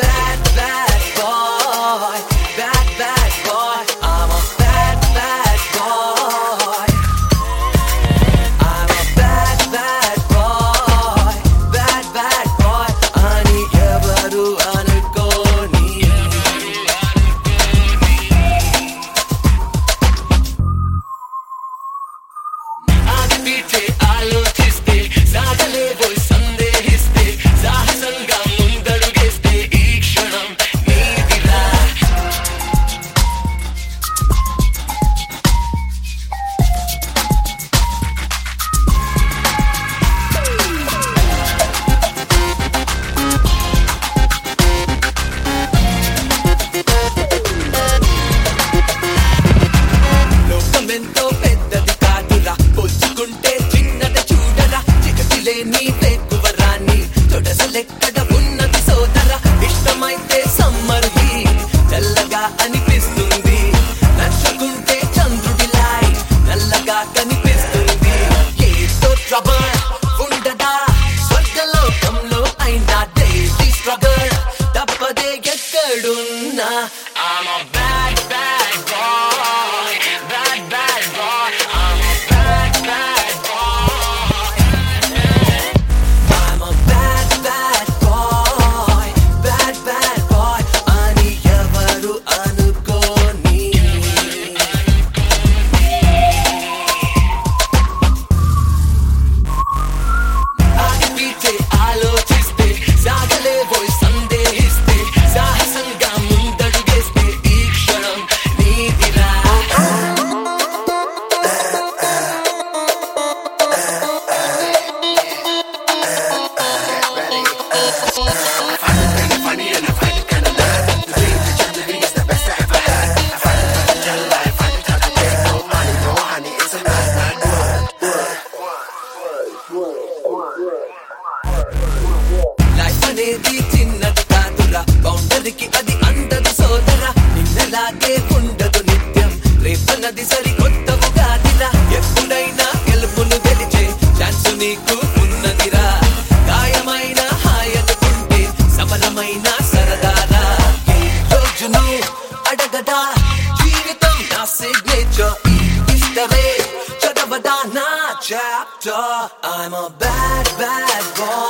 bad, bad boy. Bad, bad boy. I'm a bad, bad boy. I'm a bad, bad boy. Bad, bad boy. Ani evaru anukoni. Aagi peeche ఆలోచిస్తే సాగలేవో సందేహిస్తే సాహసంగా ముందడుగేస్తే ఈ క్షణం నీదిరా. లోకమెంతో పెద్దది కాదురా, పోల్చుకుంటే చిన్నది చూడరా. చిగటిలేని వేకువరాన్ని తొడసలెక్కడ ఉన్నది సోదరా. ఇష్టమైతే సమ్మర్ హీట్ చల్లగా అనిపిస్తుంది, నచ్చుకుంటే చంద్రుడిలాయ్ నల్లగా కనిపిస్తుంది. ఏదో ట్రబుల్ ఉండదా స్వర్గలోకంలో అయినా డైలీ స్ట్రగల్ తప్పదే ఎక్కడున్నా. I'm a bad, bad boy. Bad, bad boy. I'm a bad, bad boy. I'm a bad, bad boy. Bad, bad boy. Ani evaru anukoni. ఆగి పీచే ఆలోచిస్తే సాగలేవో సందేహిస్తే సాహసంగా ముందడుగేస్తే ఈ క్షణం నీదిరా. లైఫ్ అనేది చిన్నది కాదురా, బౌండరీకి అది అందదు సోదరా. నిన్నలాగే ఉండదు నిత్యం, రేపన్నది సరికొత్త ఉగాదిరా. ఎప్పుడైనా గెలుపును గెలిచే ఛాన్స్ నీకు ఉన్నదిరా. గాయమైన హాయనుకుంటే సమరమైన సరదారా. ఏ రోజును అడగదా జీవితం నా సిగ్నేచర్, ఈ ఇష్టమే చదవదా నా chapter. I'm a bad, bad boy.